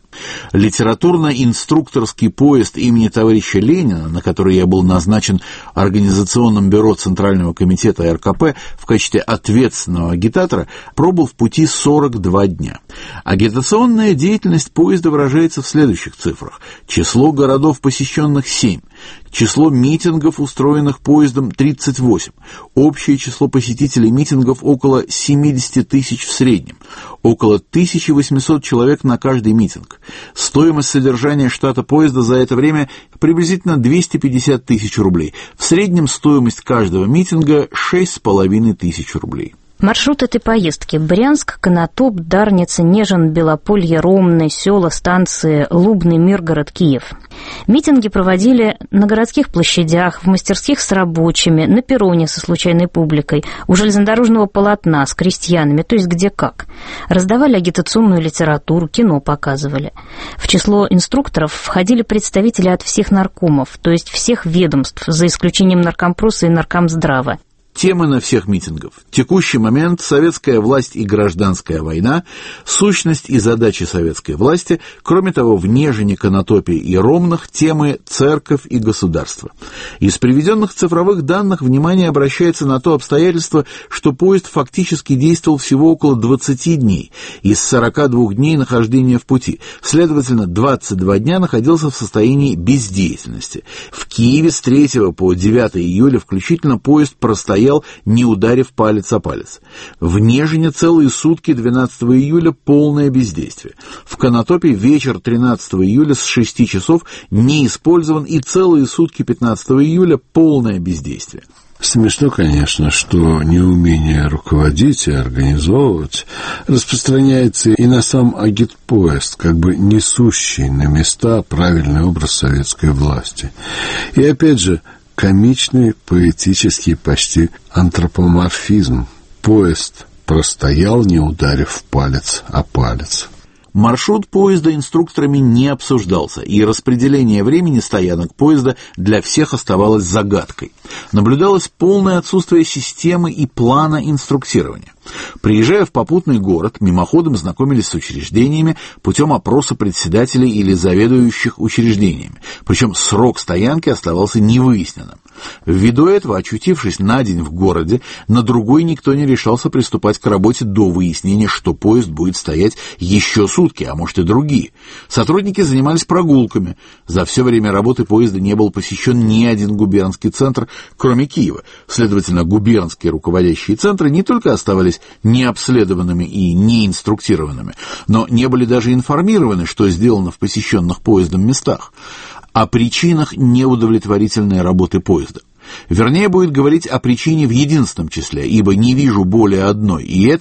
L: Литературно-инструкторский поезд имени товарища Ленина, на который я был назначен Организационным бюро Центрального комитета эр ка пэ в качестве ответственного агитатора, пробыл в пути сорок два дня. Агитационная деятельность поезда выражается в следующих цифрах. Число городов, посещенных, семь. Число митингов, устроенных поездом, тридцать восемь. Общее число посетителей митингов около семьдесят тысяч в среднем. Около тысяча восемьсот человек на каждый митинг. Стоимость содержания штата поезда за это время приблизительно двести пятьдесят тысяч рублей. В среднем стоимость каждого митинга шесть с половиной тысяч рублей.
K: Маршрут этой поездки: Брянск, Конотоп, Дарница, Нежин, Белополье, Ромны, села, станции Лубны, Миргород, Киев. Митинги проводили на городских площадях, в мастерских с рабочими, на перроне со случайной публикой, у железнодорожного полотна с крестьянами, то есть где как. Раздавали агитационную литературу, кино показывали. В число инструкторов входили представители от всех наркомов, то есть всех ведомств, за исключением Наркомпроса и Наркомздрава.
L: Темы на всех митингов: текущий момент, советская власть и гражданская война, сущность и задачи советской власти. Кроме того, в Нежине, Конотопе и Ромнах темы «Церковь и государство». Из приведенных цифровых данных внимание обращается на то обстоятельство, что поезд фактически действовал всего около двадцати дней из сорока двух дней нахождения в пути. Следовательно, двадцать два дня находился в состоянии бездеятельности. В Киеве с третьего по девятое июля включительно поезд простоял, не ударив палец о палец. В Нежине целые сутки двенадцатого июля полное бездействие. В Конотопе вечер тринадцатого июля с шести часов не использован, и целые сутки пятнадцатого июля полное бездействие.
A: Смешно, конечно, что неумение руководить и организовывать распространяется и на сам агитпоезд, как бы несущий на места правильный образ советской власти. И опять же, комичный, поэтический, почти антропоморфизм. Поезд простоял, не ударив палец о палец.
L: Маршрут поезда инструкторами не обсуждался, и распределение времени стоянок поезда для всех оставалось загадкой. Наблюдалось полное отсутствие системы и плана инструктирования. Приезжая в попутный город, мимоходом знакомились с учреждениями путем опроса председателей или заведующих учреждениями, причем срок стоянки оставался невыясненным. Ввиду этого, очутившись на день в городе, на другой никто не решался приступать к работе до выяснения, что поезд будет стоять еще сутки, а может и другие. Сотрудники занимались прогулками. За все время работы поезда не был посещен ни один губернский центр, кроме Киева. Следовательно, губернские руководящие центры не только оставались необследованными и неинструктированными, но не были даже информированы, что сделано в посещенных поездом местах. О причинах неудовлетворительной работы поезда. Вернее, будет говорить о причине в единственном числе, ибо не вижу более одной, и это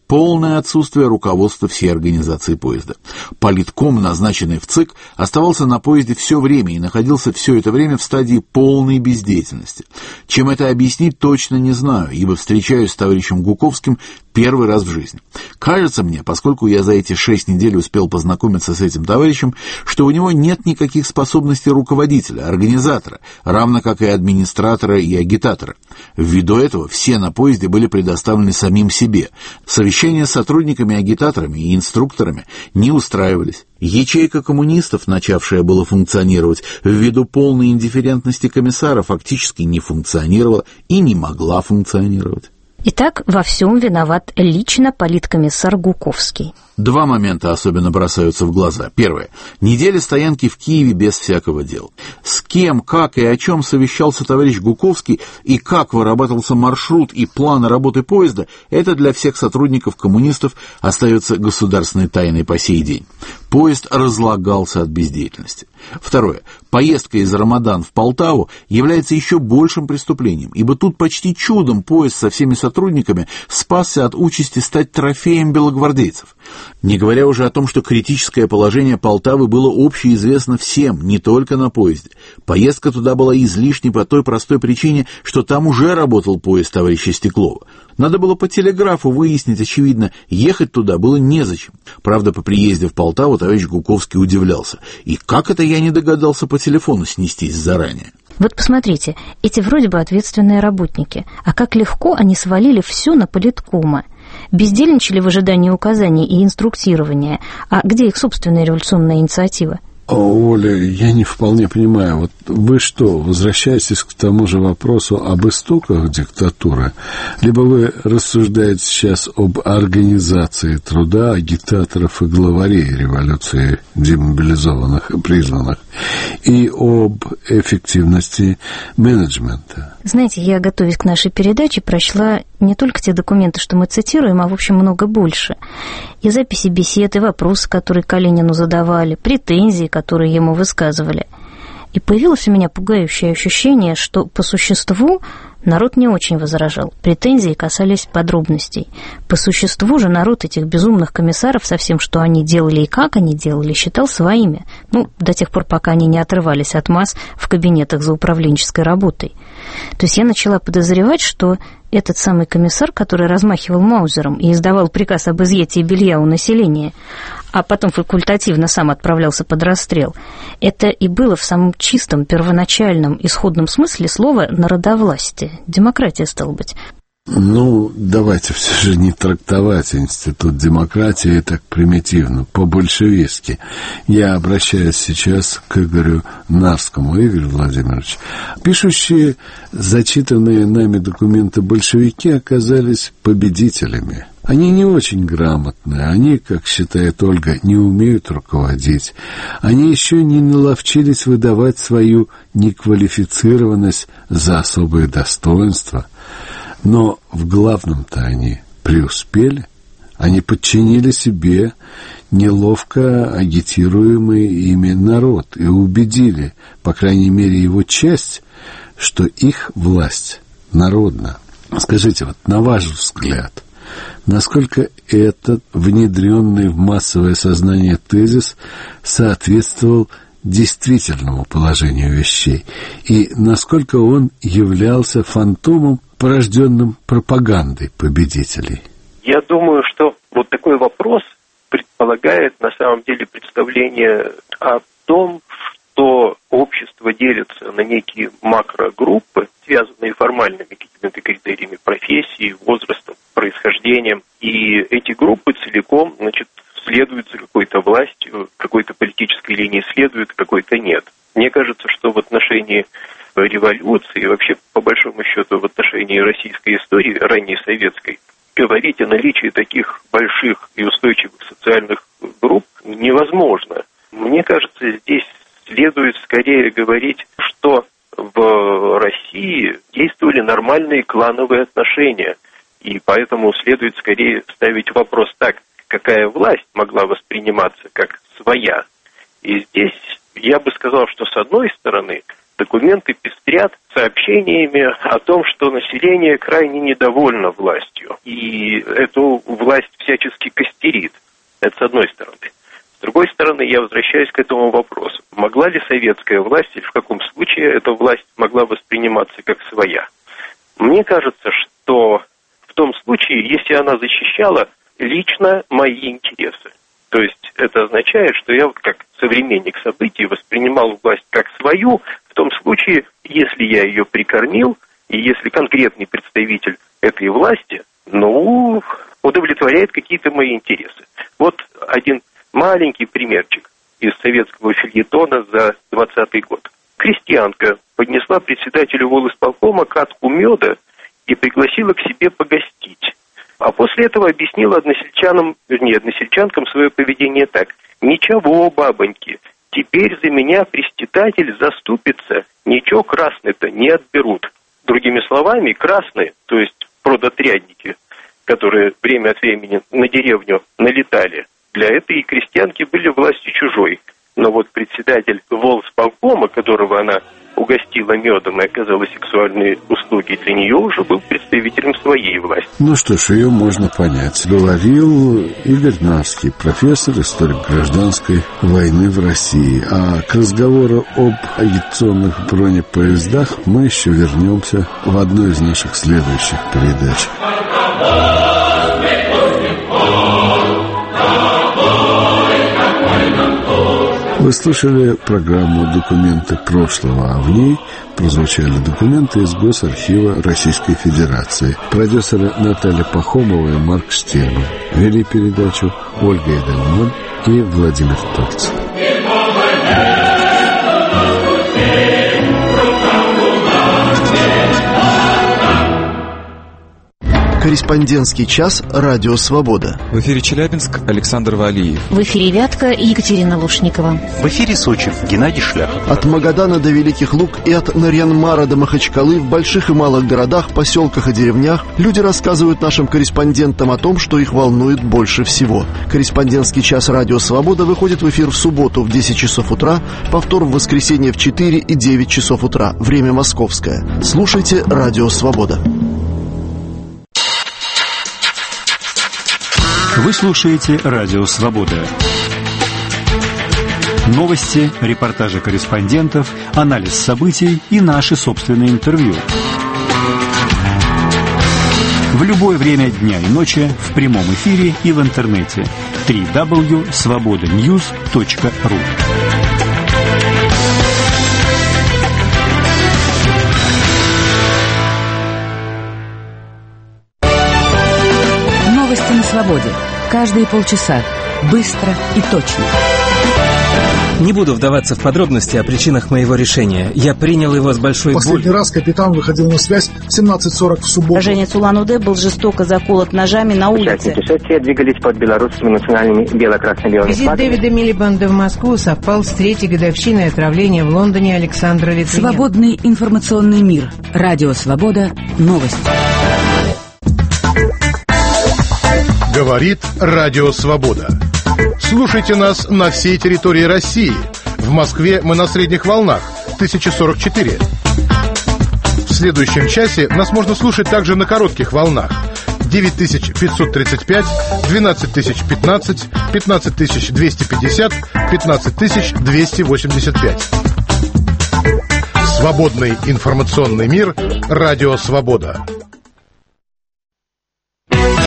L: полное отсутствие руководства всей организации поезда. Политком, назначенный в ЦИК, оставался на поезде все время и находился все это время в стадии полной бездеятельности. Чем это объяснить, точно не знаю, ибо встречаюсь с товарищем Гуковским первый раз в жизни. Кажется мне, поскольку я за эти шесть недель успел познакомиться с этим товарищем, что у него нет никаких способностей руководителя, организатора, равно как и администратора и агитатора. Ввиду этого все на поезде были предоставлены самим себе. Совещания с сотрудниками-агитаторами и инструкторами не устраивались. Ячейка коммунистов, начавшая было функционировать, ввиду полной индифферентности комиссара, фактически не функционировала и не могла функционировать.
K: Итак, во всем виноват лично политкомиссар Гуковский.
L: Два момента особенно бросаются в глаза. Первое. Неделя стоянки в Киеве без всякого дела. С кем, как и о чем совещался товарищ Гуковский и как вырабатывался маршрут и планы работы поезда, это для всех сотрудников коммунистов остается государственной тайной по сей день. Поезд разлагался от бездеятельности. Второе. Поездка из Рамадан в Полтаву является еще большим преступлением, ибо тут почти чудом поезд со всеми сотрудниками спасся от участи стать трофеем белогвардейцев. Не говоря уже о том, что критическое положение Полтавы было общеизвестно всем, не только на поезде. Поездка туда была излишней по той простой причине, что там уже работал поезд товарища Стеклова. Надо было по телеграфу выяснить, очевидно, ехать туда было незачем. Правда, по приезде в Полтаву товарищ Гуковский удивлялся. И как это я не догадался по телефону снестись заранее?
K: Вот посмотрите, эти вроде бы ответственные работники, а как легко они свалили все на политкома. Бездельничали в ожидании указаний и инструктирования. А где их собственная революционная инициатива?
A: Оля, я не вполне понимаю, вот вы что, возвращаетесь к тому же вопросу об истоках диктатуры, либо вы рассуждаете сейчас об организации труда агитаторов и главарей революции, демобилизованных и призванных, и об эффективности менеджмента?
K: Знаете, я, готовясь к нашей передаче, прочла не только те документы, что мы цитируем, а, в общем, много больше. И записи бесед, и вопросы, которые Калинину задавали, претензии, которые ему высказывали. И появилось у меня пугающее ощущение, что по существу народ не очень возражал. Претензии касались подробностей. По существу же народ этих безумных комиссаров со всем, что они делали и как они делали, считал своими. Ну, до тех пор, пока они не отрывались от масс в кабинетах за управленческой работой. То есть я начала подозревать, что этот самый комиссар, который размахивал маузером и издавал приказ об изъятии белья у населения, а потом факультативно сам отправлялся под расстрел, это и было в самом чистом, первоначальном, исходном смысле слова народовластие. Демократия, стало быть.
A: Ну, давайте все же не трактовать институт демократии так примитивно, по-большевистски. Я обращаюсь сейчас к Игорю Нарскому. Игорь Владимирович, пишущие зачитанные нами документы большевики оказались победителями. Они не очень грамотные, они, как считает Ольга, не умеют руководить. Они еще не наловчились выдавать свою неквалифицированность за особые достоинства. Но в главном-то они преуспели. Они подчинили себе неловко агитируемый ими народ и убедили, по крайней мере, его часть, что их власть народна. Скажите, вот на ваш взгляд, насколько этот внедренный в массовое сознание тезис соответствовал действительному положению вещей, и насколько он являлся фантомом, порожденным пропагандой победителей?
N: Я думаю, что вот такой вопрос предполагает на самом деле представление о том, что общество делится на некие макрогруппы, связанные формальными какими-то критериями профессии, возрастом, происхождением, и эти группы целиком, значит, следуют за какой-то властью, какой-то политической линии следуют, какой-то нет. Мне кажется, что в отношении революции, и вообще, по большому счету, в отношении российской истории, ранней советской, говорить о наличии таких больших и устойчивых социальных групп невозможно. Мне кажется, здесь следует скорее говорить, что в России действовали нормальные клановые отношения, и поэтому следует скорее ставить вопрос так, какая власть могла восприниматься как своя. И здесь я бы сказал, что с одной стороны Документы пестрят сообщениями о том, что население крайне недовольно властью, и эту власть всячески костерит. Это с одной стороны. С другой стороны, я возвращаюсь к этому вопросу. Могла ли советская власть, или в каком случае эта власть могла восприниматься как своя? Мне кажется, что в том случае, если она защищала лично мои интересы. То есть это означает, что я, как современник событий, воспринимал власть как свою, в том случае, если я ее прикормил, и если конкретный представитель этой власти, ну, удовлетворяет какие-то мои интересы. Вот один маленький примерчик из советского фельетона за двадцатый год. Крестьянка поднесла председателю волисполкома катку меда и пригласила к себе погостить. А после этого объяснила односельчанам, вернее, односельчанкам свое поведение так. «Ничего, бабоньки, теперь за меня преститатель заступится, ничего красный-то не отберут». Другими словами, красные, то есть продотрядники, которые время от времени на деревню налетали, для этой крестьянки были властью чужой. Но вот председатель волсполкома, которого она угостила медом и оказала сексуальные услуги, для нее уже был представителем своей власти.
A: Ну что ж, ее можно понять. Говорил Игорь Нарский, профессор, историк гражданской войны в России. А к разговору об агитационных бронепоездах мы еще вернемся в одной из наших следующих передач. Вы слушали программу «Документы прошлого», а в ней прозвучали документы из Госархива Российской Федерации. Продюсеры Наталья Пахомова и Марк Штельман. Вели передачу Ольга Эдельман и Владимир Торц.
O: Корреспондентский час «Радио Свобода».
P: В эфире Челябинск, Александр Валиев.
K: В эфире Вятка, Екатерина Лушникова.
H: В эфире Сочи, Геннадий Шляхов.
O: От Магадана до Великих Луг и от Нарьян-Мара до Махачкалы в больших и малых городах, поселках и деревнях люди рассказывают нашим корреспондентам о том, что их волнует больше всего. Корреспондентский час «Радио Свобода» выходит в эфир в субботу в десять часов утра, повтор в воскресенье в четыре и девять часов утра. Время московское. Слушайте «Радио Свобода».
Q: Вы слушаете «Радио Свобода». Новости, репортажи корреспондентов, анализ событий и наши собственные интервью. В любое время дня и ночи в прямом эфире и в интернете. дабл ю дабл ю дабл ю точка свобода ньюс точка ру.
R: Новости на свободе. Каждые полчаса. Быстро и точно.
S: Не буду вдаваться в подробности о причинах моего решения. Я принял его с большой болью.
T: Последний раз капитан выходил на связь в семнадцать сорок в субботу.
U: Уроженец Улан-Удэ был жестоко заколот ножами на улице.
V: Участники шествия двигались под белорусскими национальными бело-красно-белыми
W: Визит
V: флагами.
W: Дэвида Милибанда в Москву совпал с третьей годовщиной отравления в Лондоне Александра Литвиненко.
R: Свободный информационный мир. Радио Свобода. Новости.
X: Говорит Радио Свобода. Слушайте нас на всей территории России. В Москве мы на средних волнах тысяча сорок четыре. В следующем часе нас можно слушать также на коротких волнах девять тысяч пятьсот тридцать пять, двенадцать тысяч пятнадцать, пятнадцать тысяч двести пятьдесят, пятнадцать тысяч двести восемьдесят пять. Свободный информационный мир. Радио Свобода.